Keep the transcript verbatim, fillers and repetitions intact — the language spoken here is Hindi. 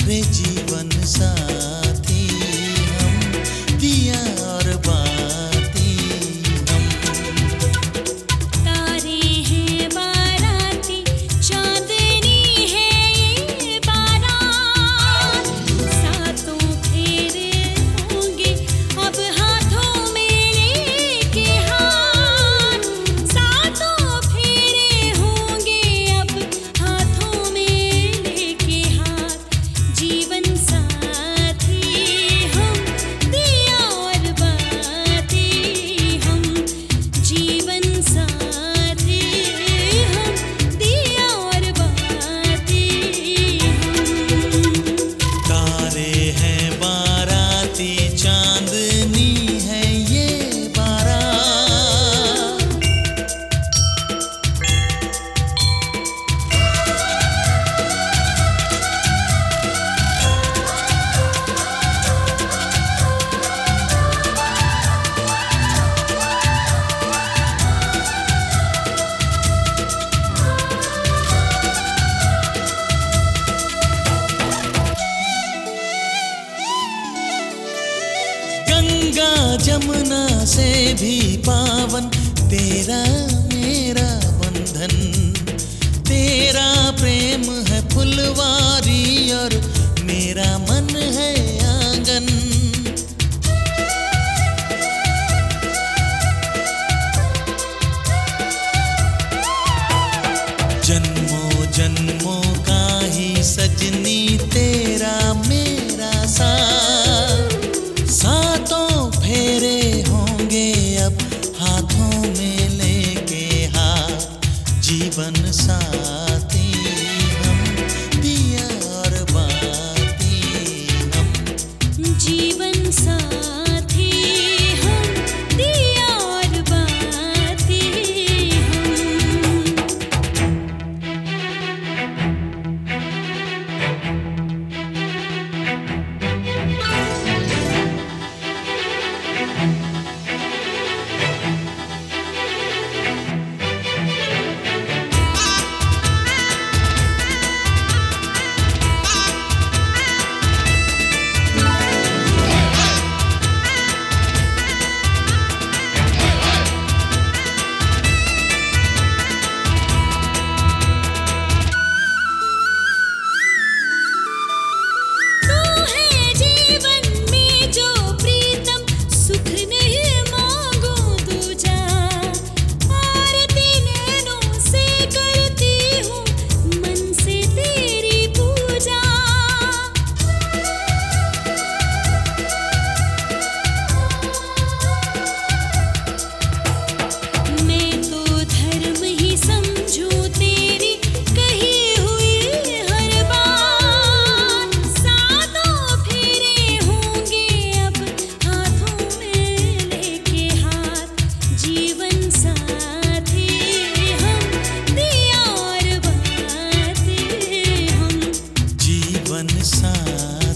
रे जीवन साथी हम, दिया और बाती हम। तारे हैं बाराती, चांदनी है ये बारात, सातों फेरे होंगे अब हाथों में लेके हाथ, सातों फेरे होंगे अब हाथों में लेके हाथ। जीवन साथी हम, दिया और बाती हम, जीवन साथी हम, दिया और बाती हम। तारे हैं बाराती, चांदनी है ये बारात। गंगा जमुना से भी पावन तेरा मेरा बंधन, तेरा प्रेम है फुलवारी और मेरा मन है आंगन। जन्मों जन्मों का ही सजनी तेरा मेरा साथ, सातों फेरे होंगे अब हाथों में लेके हाथ। जीवन साथी हम, दिया और बाती हम। जीवन साथी हम, दिया और बाती हम। तू है जीवन में जो प्रीतम, सुख नहीं मांगू दूजा, आरती नैनों से करती हूँ मन से तेरी पूजा। मैं तो धर्म ही समझूं तेरी कही हुई हर बात, सातों फेरे होंगे अब हाथों में लेके हाथ। जीवन साथी हम, दिया और बाती हम। जीवन साथी